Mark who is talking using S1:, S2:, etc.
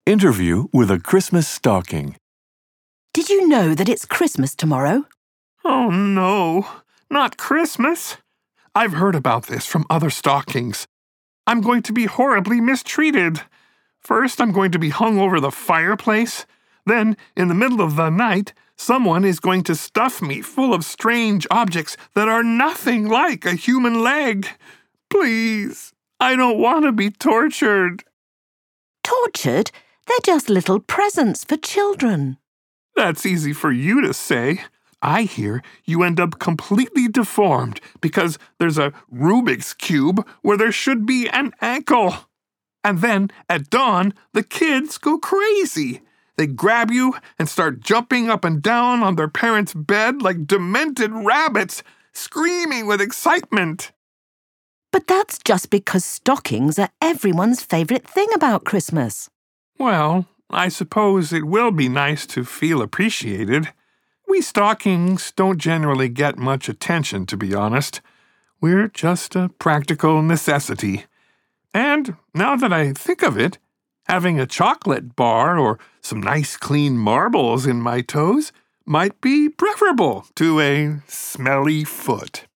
S1: Interview with a Christmas stocking.
S2: Did you know that it's Christmas tomorrow?
S3: Oh, no, not Christmas. I've heard about this from other stockings. I'm going to be horribly mistreated. First, I'm going to be hung over the fireplace. Then, in the middle of the night, someone is going to stuff me full of strange objects that are nothing like a human leg. Please, I don't want to be tortured.
S2: Tortured? They're just little presents for children.
S3: That's easy for you to say. I hear you end up completely deformed because there's a Rubik's Cube where there should be an ankle. And then, at dawn, the kids go crazy. They grab you and start jumping up and down on their parents' bed like demented rabbits, screaming with excitement.
S2: But that's just because stockings are everyone's favourite thing about Christmas.
S3: Well, I suppose it will be nice to feel appreciated. We stockings don't generally get much attention, to be honest. We're just a practical necessity. And now that I think of it, having a chocolate bar or some nice clean marbles in my toes might be preferable to a smelly foot.